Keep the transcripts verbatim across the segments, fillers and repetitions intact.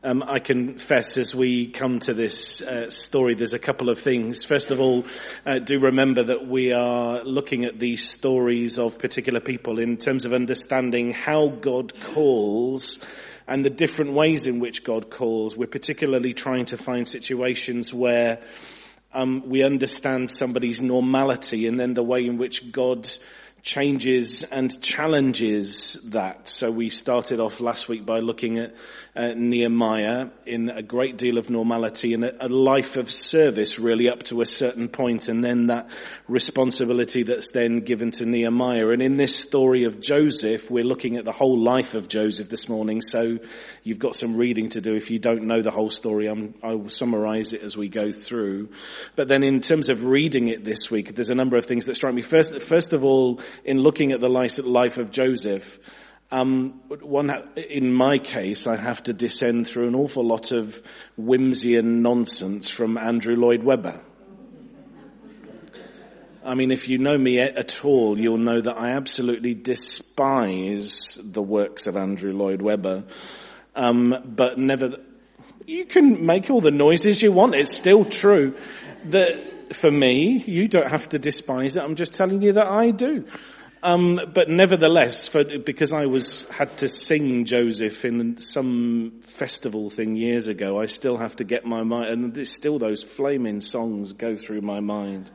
Um, I confess as we come to this uh, story, there's a couple of things. First of all, uh, do remember that we are looking at these stories of particular people in terms of understanding how God calls and the different ways in which God calls. We're particularly trying to find situations where um, we understand somebody's normality and then the way in which God changes and challenges that. So we started off last week by looking at uh, Nehemiah in a great deal of normality and a, a life of service really up to a certain point, and then that responsibility that's then given to Nehemiah. And in this story of Joseph, we're looking at the whole life of Joseph this morning, so you've got some reading to do. If you don't know the whole story, I'm, I will summarize it as we go through. But then in terms of reading it this week, there's a number of things that strike me. First, first of all, in looking at the life of Joseph, um, one, in my case, I have to descend through an awful lot of whimsy and nonsense from Andrew Lloyd Webber. I mean, if you know me at all, you'll know that I absolutely despise the works of Andrew Lloyd Webber. Um, but never, you can make all the noises you want. It's still true that for me, you don't have to despise it. I'm just telling you that I do. Um, but nevertheless, for, because I was had to sing Joseph in some festival thing years ago, I still have to get my mind, and there's still those flaming songs go through my mind.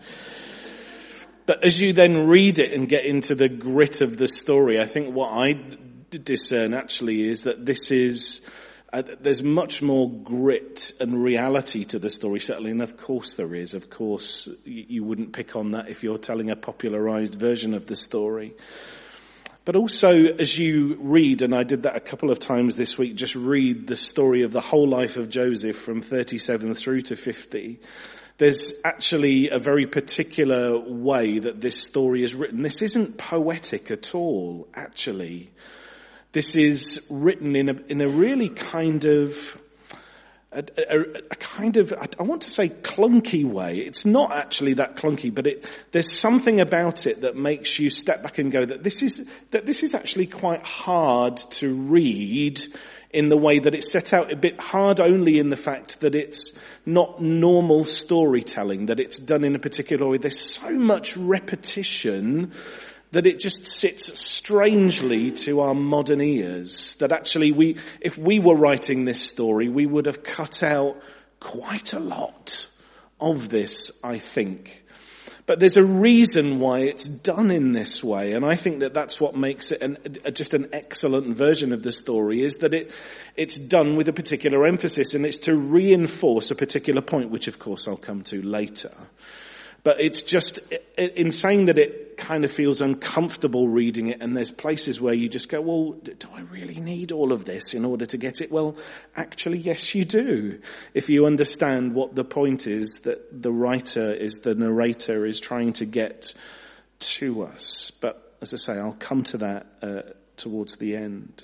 But as you then read it and get into the grit of the story, I think what I discern actually is that this is, uh, there's much more grit and reality to the story, certainly, and of course there is. Of course, you, you wouldn't pick on that if you're telling a popularized version of the story. But also, as you read, and I did that a couple of times this week, just read the story of the whole life of Joseph from thirty-seven through to fifty. There's actually a very particular way that this story is written. This isn't poetic at all, actually. This is written in a, in a really kind of, a, a, a kind of, I want to say clunky way. It's not actually that clunky, but it, there's something about it that makes you step back and go that this is, that this is actually quite hard to read in the way that it's set out. A bit hard only in the fact that it's not normal storytelling, that it's done in a particular way. There's so much repetition that it just sits strangely to our modern ears, that actually we, if we were writing this story, we would have cut out quite a lot of this, I think. But there's a reason why it's done in this way, and I think that that's what makes it an, a, just an excellent version of the story, is that it it's done with a particular emphasis, and it's to reinforce a particular point, which of course I'll come to later. But it's just, in saying that it kind of feels uncomfortable reading it, and there's places where you just go, well, do I really need all of this in order to get it? Well, actually, yes, you do. If you understand what the point is that the writer is, the narrator is trying to get to us. But as I say, I'll come to that uh, towards the end.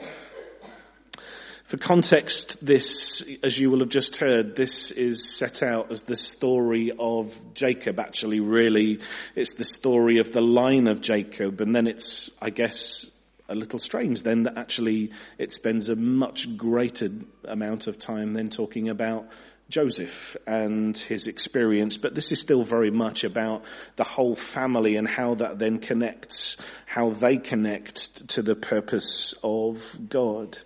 For context, this, as you will have just heard, this is set out as the story of Jacob. Actually, really, it's the story of the line of Jacob. And then it's, I guess, a little strange then that actually it spends a much greater amount of time then talking about Joseph and his experience. But this is still very much about the whole family and how that then connects, how they connect to the purpose of God.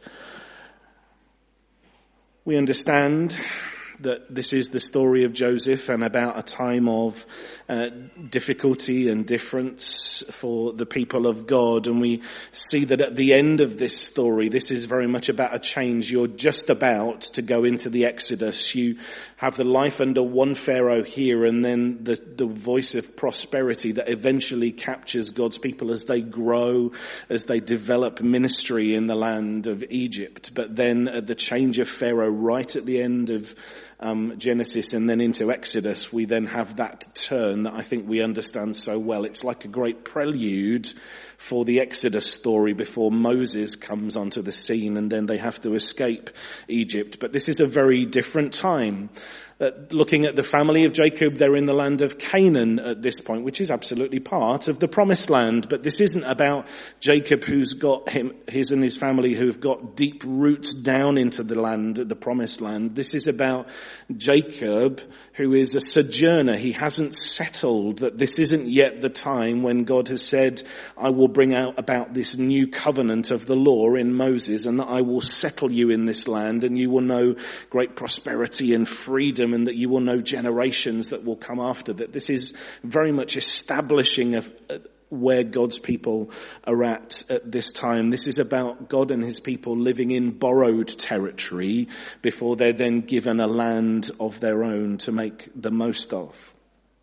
We understand that this is the story of Joseph and about a time of uh, difficulty and difference for the people of God. And we see that at the end of this story, this is very much about a change. You're just about to go into the Exodus. You have the life under one Pharaoh here, and then the, the voice of prosperity that eventually captures God's people as they grow, as they develop ministry in the land of Egypt. But then at the change of Pharaoh right at the end of Um, Genesis and then into Exodus, we then have that turn that I think we understand so well. It's like a great prelude for the Exodus story before Moses comes onto the scene and then they have to escape Egypt. But this is a very different time. Uh, looking at the family of Jacob, they're in the land of Canaan at this point, which is absolutely part of the promised land. But this isn't about Jacob who's got him, his and his family who've got deep roots down into the land, the promised land. This is about Jacob who is a sojourner. He hasn't settled, that this isn't yet the time when God has said, I will bring out about this new covenant of the law in Moses, and that I will settle you in this land, and you will know great prosperity and freedom, and that you will know generations that will come after. That this is very much establishing a, a, where God's people are at at this time. This is about God and his people living in borrowed territory before they're then given a land of their own to make the most of.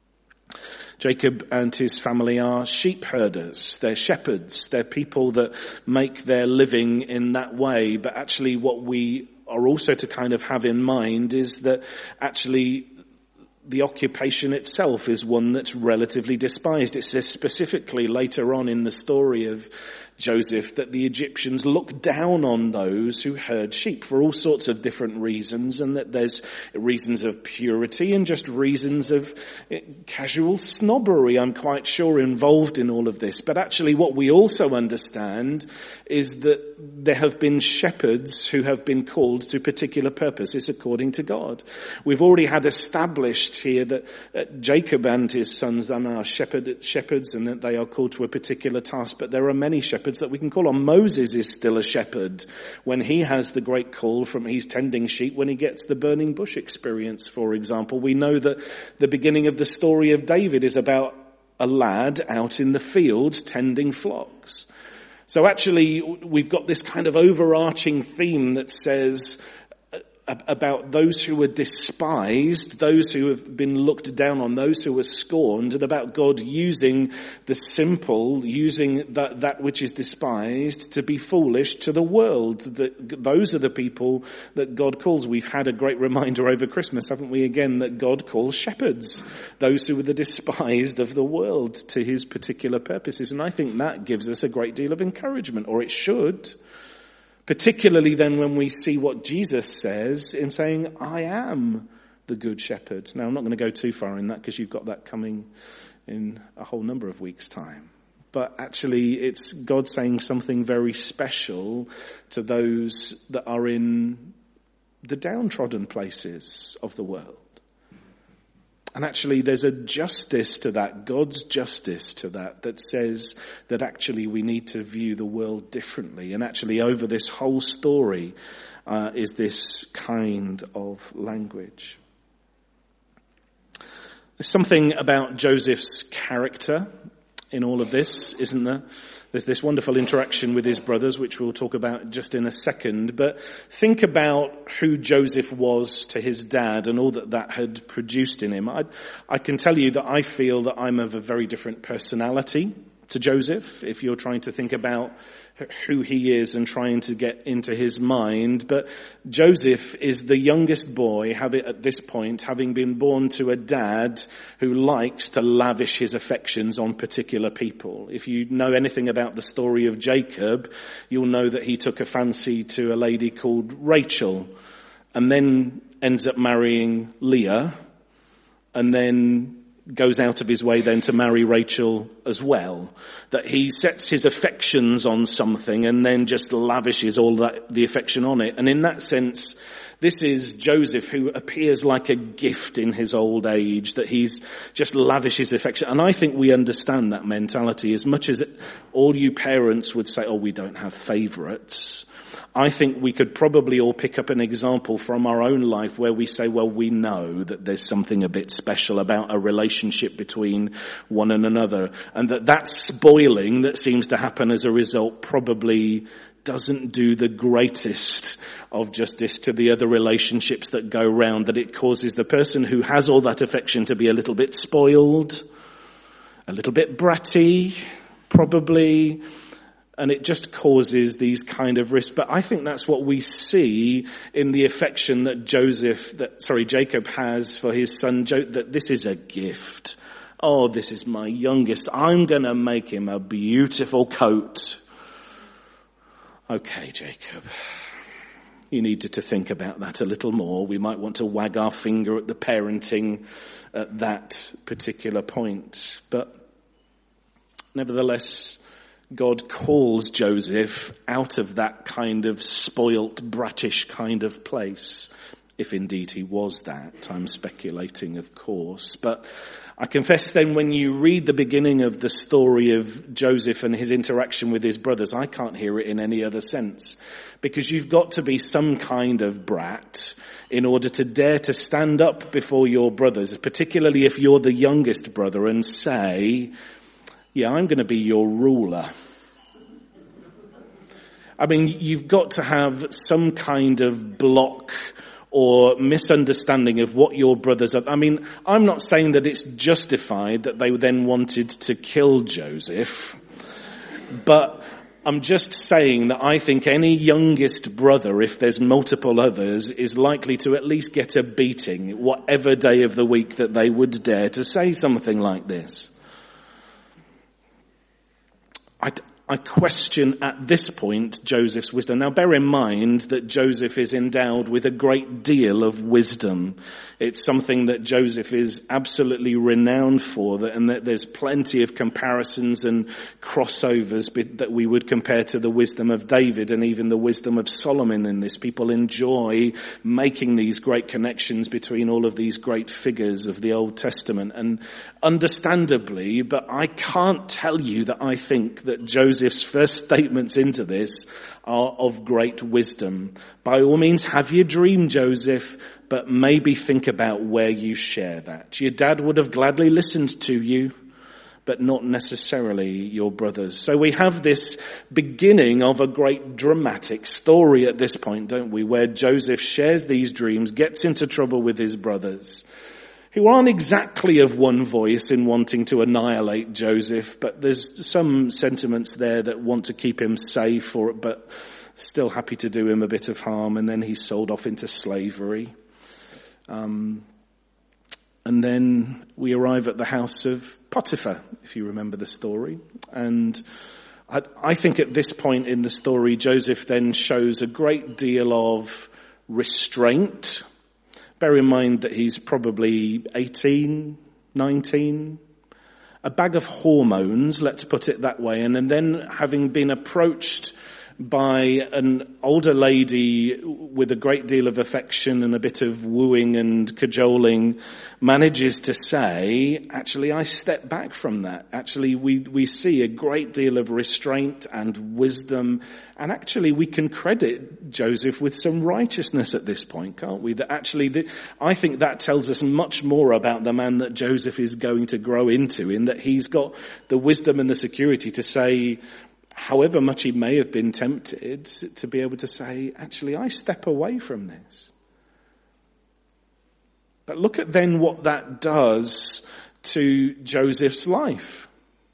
Jacob and his family are sheep herders. They're shepherds. They're people that make their living in that way. But actually what we are also to kind of have in mind is that actually the occupation itself is one that's relatively despised. It says specifically later on in the story of Joseph that the Egyptians look down on those who herd sheep for all sorts of different reasons, and that there's reasons of purity and just reasons of casual snobbery, I'm quite sure, involved in all of this. But actually what we also understand is that there have been shepherds who have been called to particular purposes according to God. We've already had established here that uh, Jacob and his sons then are shepherd, shepherds and that they are called to a particular task, but there are many shepherds that we can call on. Moses is still a shepherd when he has the great call from he's tending sheep when he gets the burning bush experience, for example. We know that the beginning of the story of David is about a lad out in the fields tending flocks. So actually we've got this kind of overarching theme that says about those who were despised, those who have been looked down on, those who were scorned, and about God using the simple, using that, that which is despised to be foolish to the world. That those are the people that God calls. We've had a great reminder over Christmas, haven't we, again, that God calls shepherds, those who are the despised of the world, to his particular purposes. And I think that gives us a great deal of encouragement, or it should. Particularly then when we see what Jesus says in saying, I am the good shepherd. Now, I'm not going to go too far in that because you've got that coming in a whole number of weeks' time. But actually, it's God saying something very special to those that are in the downtrodden places of the world. And actually there's a justice to that, God's justice to that, that says that actually we need to view the world differently. And actually over this whole story uh, is this kind of language. There's something about Joseph's character in all of this, isn't there? There's this wonderful interaction with his brothers, which we'll talk about just in a second. But think about who Joseph was to his dad and all that that had produced in him. I, I can tell you that I feel that I'm of a very different personality to Joseph, if you're trying to think about who he is and trying to get into his mind. But Joseph is the youngest boy, having, at this point, having been born to a dad who likes to lavish his affections on particular people. If you know anything about the story of Jacob, you'll know that he took a fancy to a lady called Rachel, and then ends up marrying Leah, and then goes out of his way then to marry Rachel as well. That he sets his affections on something and then just lavishes all that, the affection on it. And in that sense, this is Joseph, who appears like a gift in his old age, that he's just lavishes affection. And I think we understand that mentality as much as it, all you parents would say, oh, we don't have favourites. I think we could probably all pick up an example from our own life where we say, well, we know that there's something a bit special about a relationship between one and another, and that that spoiling that seems to happen as a result probably doesn't do the greatest of justice to the other relationships that go round, that it causes the person who has all that affection to be a little bit spoiled, a little bit bratty, probably. And it just causes these kind of risks. But I think that's what we see in the affection that Joseph, that, sorry, Jacob has for his son, jo- that this is a gift. Oh, this is my youngest. I'm going to make him a beautiful coat. Okay, Jacob. you needed to think about that a little more. We might want to wag our finger at the parenting at that particular point. But nevertheless, God calls Joseph out of that kind of spoilt, brattish kind of place. If indeed he was that. I'm speculating, of course. But I confess then when you read the beginning of the story of Joseph and his interaction with his brothers, I can't hear it in any other sense. Because you've got to be some kind of brat in order to dare to stand up before your brothers, particularly if you're the youngest brother, and say, yeah, I'm going to be your ruler. I mean, you've got to have some kind of block or misunderstanding of what your brothers are. I mean, I'm not saying that it's justified that they then wanted to kill Joseph, but I'm just saying that I think any youngest brother, if there's multiple others, is likely to at least get a beating, whatever day of the week that they would dare to say something like this. I I question at this point Joseph's wisdom. Now bear in mind that Joseph is endowed with a great deal of wisdom. It's something that Joseph is absolutely renowned for, that, and that there's plenty of comparisons and crossovers that we would compare to the wisdom of David and even the wisdom of Solomon in this. People enjoy making these great connections between all of these great figures of the Old Testament, and understandably, but I can't tell you that I think that Joseph's first statements into this are of great wisdom. By all means, have your dream, Joseph, but maybe think about where you share that. Your dad would have gladly listened to you, but not necessarily your brothers. So we have this beginning of a great dramatic story at this point, don't we, where Joseph shares these dreams, gets into trouble with his brothers, who aren't exactly of one voice in wanting to annihilate Joseph, but there's some sentiments there that want to keep him safe, or but still happy to do him a bit of harm, and then he's sold off into slavery. Um, and then we arrive at the house of Potiphar, if you remember the story. And I, I think at this point in the story, Joseph then shows a great deal of restraint. Bear in mind that he's probably eighteen, nineteen, a bag of hormones, let's put it that way. And, and then having been approached by an older lady with a great deal of affection and a bit of wooing and cajoling, manages to say, actually, I step back from that. Actually, we, we see a great deal of restraint and wisdom. And actually, we can credit Joseph with some righteousness at this point, can't we? That actually, the, I think that tells us much more about the man that Joseph is going to grow into, in that he's got the wisdom and the security to say, however much he may have been tempted, to be able to say, actually, I step away from this. But look at then what that does to Joseph's life.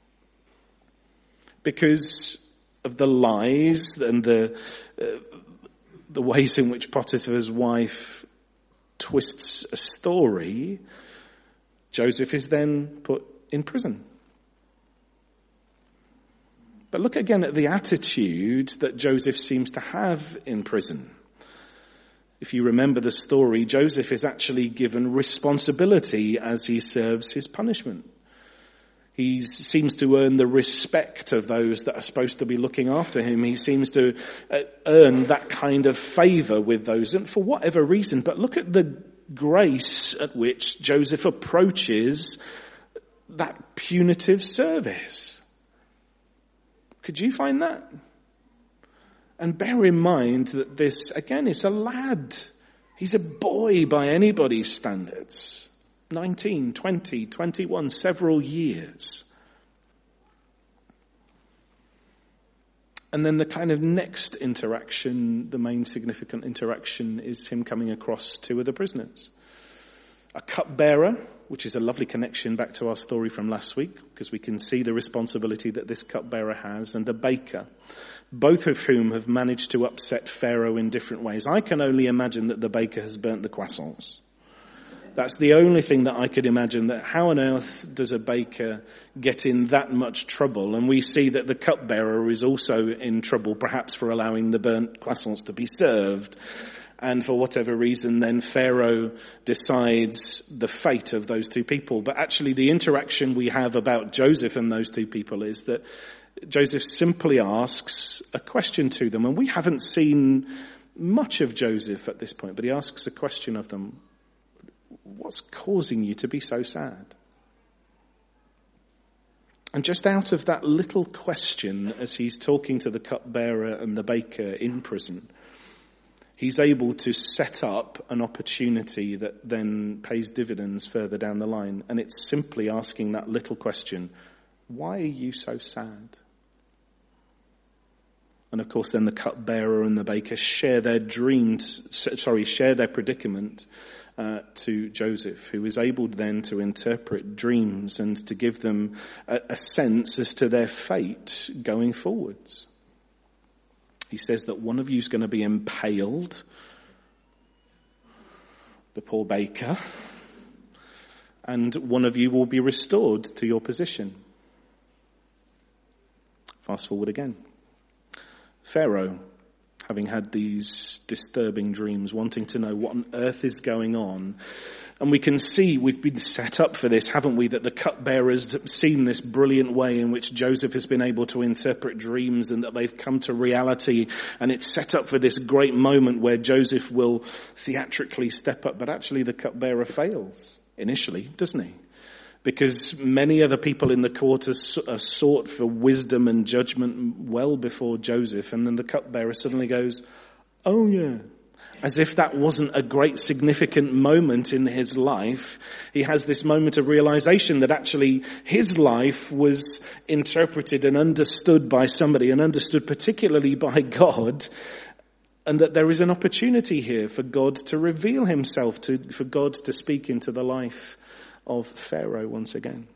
Because of the lies and the uh, the ways in which Potiphar's wife twists a story, Joseph is then put in prison. But look again at the attitude that Joseph seems to have in prison. If you remember the story, Joseph is actually given responsibility as he serves his punishment. He seems to earn the respect of those that are supposed to be looking after him. He seems to earn that kind of favor with those, and for whatever reason. But look at the grace at which Joseph approaches that punitive service. Could you find that? And bear in mind that this, again, is a lad. He's a boy by anybody's standards. nineteen, twenty, twenty-one, several years. And then the kind of next interaction, the main significant interaction, is him coming across two of the prisoners. A cupbearer, which is a lovely connection back to our story from last week, because we can see the responsibility that this cupbearer has, and a baker, both of whom have managed to upset Pharaoh in different ways. I can only imagine that the baker has burnt the croissants. That's the only thing that I could imagine, that how on earth does a baker get in that much trouble? And we see that the cupbearer is also in trouble, perhaps for allowing the burnt croissants to be served. And for whatever reason, then Pharaoh decides the fate of those two people. But actually the interaction we have about Joseph and those two people is that Joseph simply asks a question to them. And we haven't seen much of Joseph at this point, but he asks a question of them. What's causing you to be so sad? And just out of that little question, as he's talking to the cupbearer and the baker in prison, he's able to set up an opportunity that then pays dividends further down the line. And it's simply asking that little question, why are you so sad? And of course then the cupbearer and the baker share their dreams, sorry, share their predicament uh, to Joseph, who is able then to interpret dreams and to give them a, a sense as to their fate going forwards. He says that one of you is going to be impaled, the poor baker, and one of you will be restored to your position. Fast forward again. Pharaoh, having had these disturbing dreams, wanting to know what on earth is going on. And we can see, we've been set up for this, haven't we, that the cupbearers have seen this brilliant way in which Joseph has been able to interpret dreams and that they've come to reality. And it's set up for this great moment where Joseph will theatrically step up. But actually the cupbearer fails initially, doesn't he? Because many other people in the court are sought for wisdom and judgment well before Joseph. And then the cupbearer suddenly goes, oh yeah. As if that wasn't a great significant moment in his life. He has this moment of realization that actually his life was interpreted and understood by somebody, and understood particularly by God. And that there is an opportunity here for God to reveal himself, to for God to speak into the life of Pharaoh once again.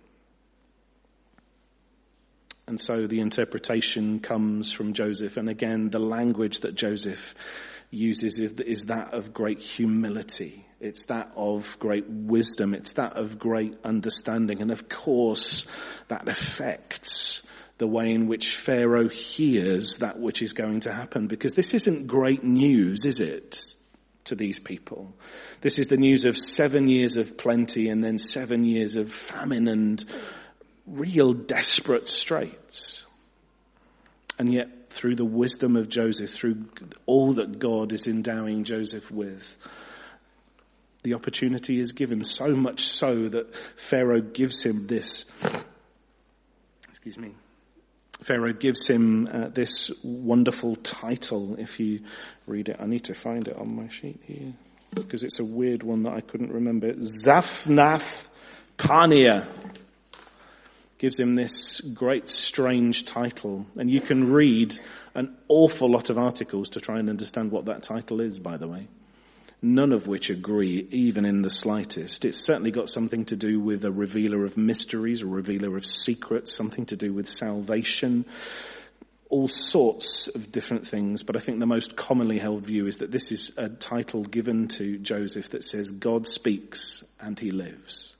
And so the interpretation comes from Joseph. And again, the language that Joseph uses is that of great humility. It's that of great wisdom. It's that of great understanding. And of course, that affects the way in which Pharaoh hears that which is going to happen. Because this isn't great news, is it, to these people? This is the news of seven years of plenty and then seven years of famine and real desperate straits. And yet, through the wisdom of Joseph, through all that God is endowing Joseph with, the opportunity is given, so much so that Pharaoh gives him this, excuse me, Pharaoh gives him uh, this wonderful title. If you read it, I need to find it on my sheet here, because it's a weird one that I couldn't remember. Zaphnath Paneah gives him this great strange title. And you can read an awful lot of articles to try and understand what that title is, by the way. None of which agree, even in the slightest. It's certainly got something to do with a revealer of mysteries, a revealer of secrets, something to do with salvation, all sorts of different things. But I think the most commonly held view is that this is a title given to Joseph that says, God speaks and he lives.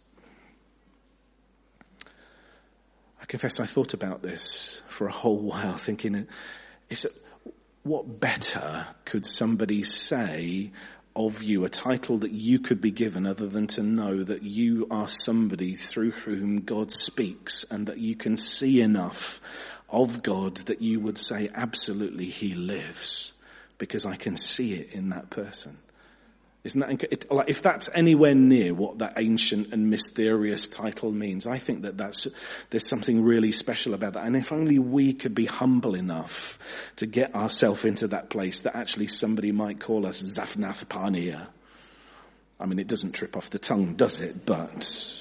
I confess I thought about this for a whole while, thinking, is it, what better could somebody say of you, a title that you could be given, other than to know that you are somebody through whom God speaks, and that you can see enough of God that you would say, absolutely, he lives, because I can see it in that person. Isn't that, it, like, if that's anywhere near what that ancient and mysterious title means, I think that that's, there's something really special about that. And if only we could be humble enough to get ourselves into that place that actually somebody might call us Zaphnath Paneah. I mean, it doesn't trip off the tongue, does it? But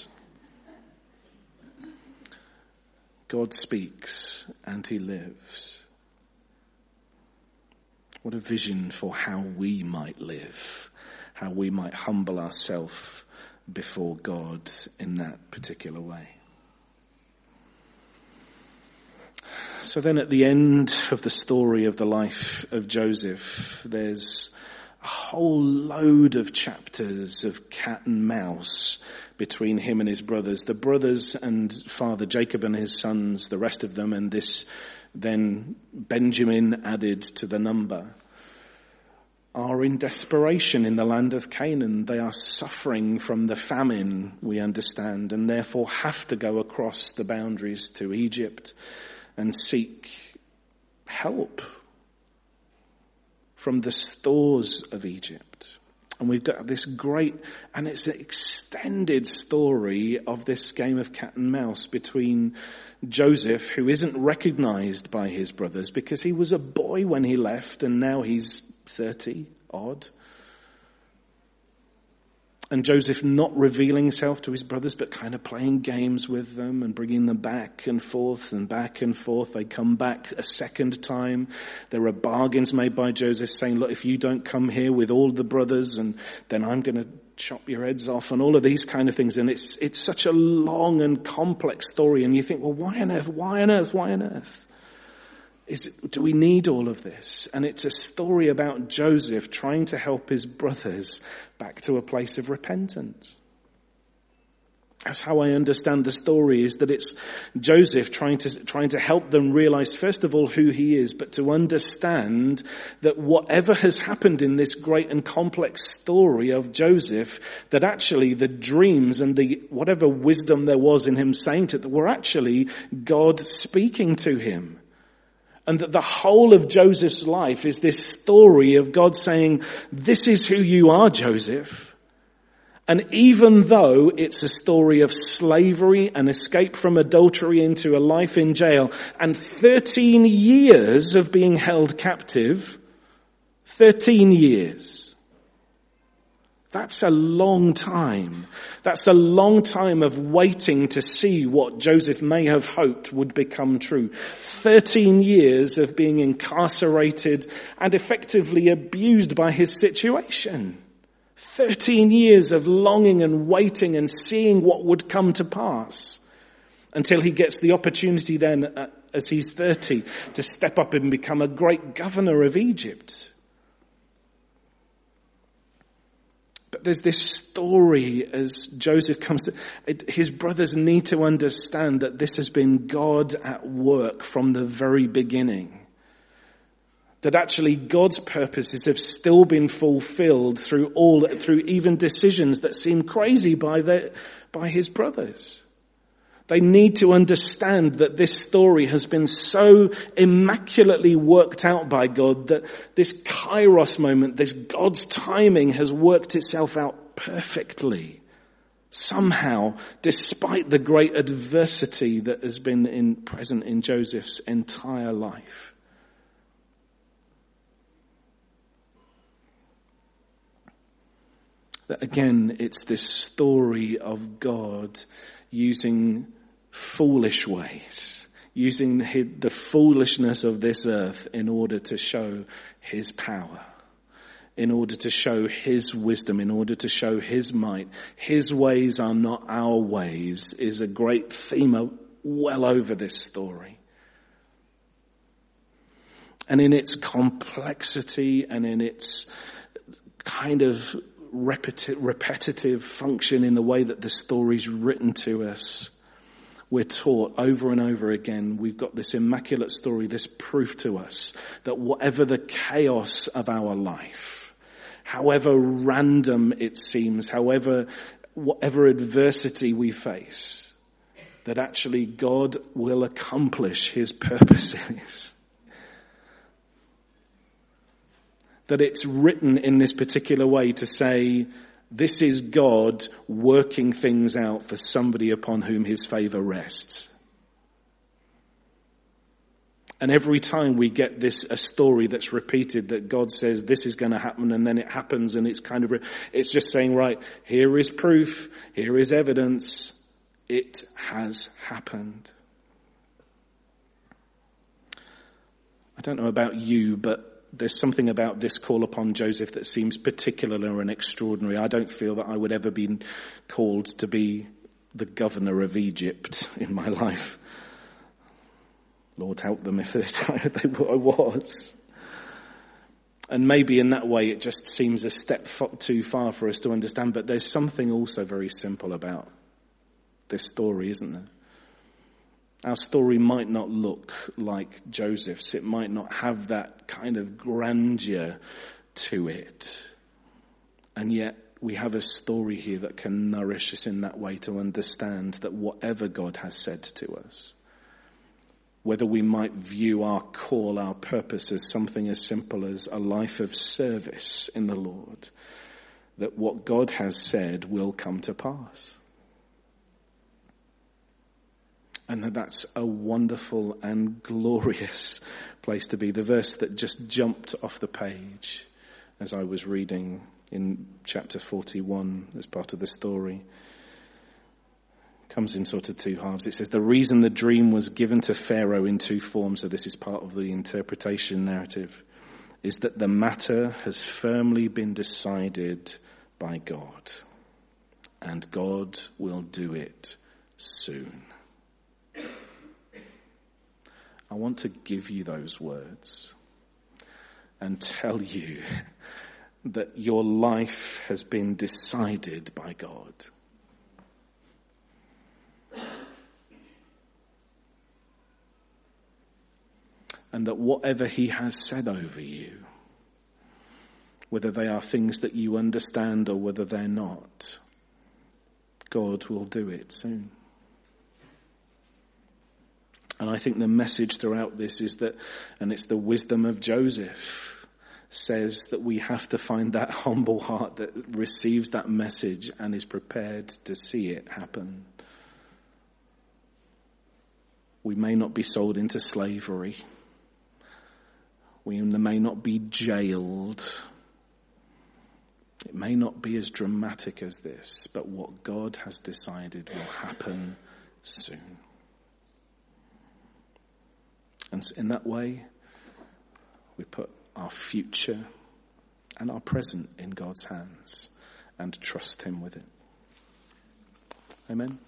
God speaks and he lives. What a vision for how we might live. How we might humble ourselves before God in that particular way. So then at the end of the story of the life of Joseph, there's a whole load of chapters of cat and mouse between him and his brothers. The brothers and father Jacob and his sons, the rest of them, and this then Benjamin added to the number, are in desperation in the land of Canaan. They are suffering from the famine, we understand, and therefore have to go across the boundaries to Egypt and seek help from the stores of Egypt. And we've got this great, and it's an extended story of this game of cat and mouse between Joseph, who isn't recognized by his brothers because he was a boy when he left and now he's thirty odd. And Joseph not revealing himself to his brothers, but kind of playing games with them and bringing them back and forth and back and forth. They come back a second time. There are bargains made by Joseph saying, look, if you don't come here with all the brothers, and then I'm going to chop your heads off, and all of these kind of things. And it's, it's such a long and complex story. And you think, well, why on earth? Why on earth? Why on earth? Is it, do we need all of this? And it's a story about Joseph trying to help his brothers back to a place of repentance. That's how I understand the story, is that it's Joseph trying to, trying to help them realize, first of all, who he is, but to understand that whatever has happened in this great and complex story of Joseph, that actually the dreams and the whatever wisdom there was in him saying to them were actually God speaking to him. And that the whole of Joseph's life is this story of God saying, this is who you are, Joseph. And even though it's a story of slavery and escape from adultery into a life in jail and thirteen years of being held captive, thirteen years. That's a long time. That's a long time of waiting to see what Joseph may have hoped would become true. Thirteen years of being incarcerated and effectively abused by his situation. Thirteen years of longing and waiting and seeing what would come to pass. Until he gets the opportunity then, uh, as he's thirty, to step up and become a great governor of Egypt. But there's this story as Joseph comes to, it, his brothers need to understand that this has been God at work from the very beginning. That actually God's purposes have still been fulfilled through all, through even decisions that seem crazy by their, by his brothers. They need to understand that this story has been so immaculately worked out by God that this kairos moment, this God's timing has worked itself out perfectly. Somehow, despite the great adversity that has been in, present in Joseph's entire life. That again, it's this story of God using foolish ways, using the foolishness of this earth in order to show his power, in order to show his wisdom, in order to show his might. His ways are not our ways is a great theme well over this story. And in its complexity and in its kind of repetitive, repetitive function in the way that the story's written to us, we're taught over and over again, we've got this immaculate story, this proof to us that whatever the chaos of our life, however random it seems, however, whatever adversity we face, that actually God will accomplish his purposes. That it's written in this particular way to say, this is God working things out for somebody upon whom his favor rests. And every time we get this, a story that's repeated that God says this is going to happen and then it happens and it's kind of, it's just saying, right, here is proof, here is evidence, it has happened. I don't know about you, but there's something about this call upon Joseph that seems particular and extraordinary. I don't feel that I would ever be called to be the governor of Egypt in my life. Lord help them if they, if they I was. And maybe in that way it just seems a step too far for us to understand, but there's something also very simple about this story, isn't there? Our story might not look like Joseph's. It might not have that kind of grandeur to it. And yet we have a story here that can nourish us in that way to understand that whatever God has said to us, whether we might view our call, our purpose as something as simple as a life of service in the Lord, that what God has said will come to pass. And that that's a wonderful and glorious place to be. The verse that just jumped off the page as I was reading in chapter forty-one as part of the story comes in sort of two halves. It says, the reason the dream was given to Pharaoh in two forms, so this is part of the interpretation narrative, is that the matter has firmly been decided by God, and God will do it soon. I want to give you those words and tell you that your life has been decided by God. And that whatever he has said over you, whether they are things that you understand or whether they're not, God will do it soon. And I think the message throughout this is that, and it's the wisdom of Joseph, says that we have to find that humble heart that receives that message and is prepared to see it happen. We may not be sold into slavery. We may not be jailed. It may not be as dramatic as this, but what God has decided will happen soon. And in that way, we put our future and our present in God's hands and trust him with it. Amen.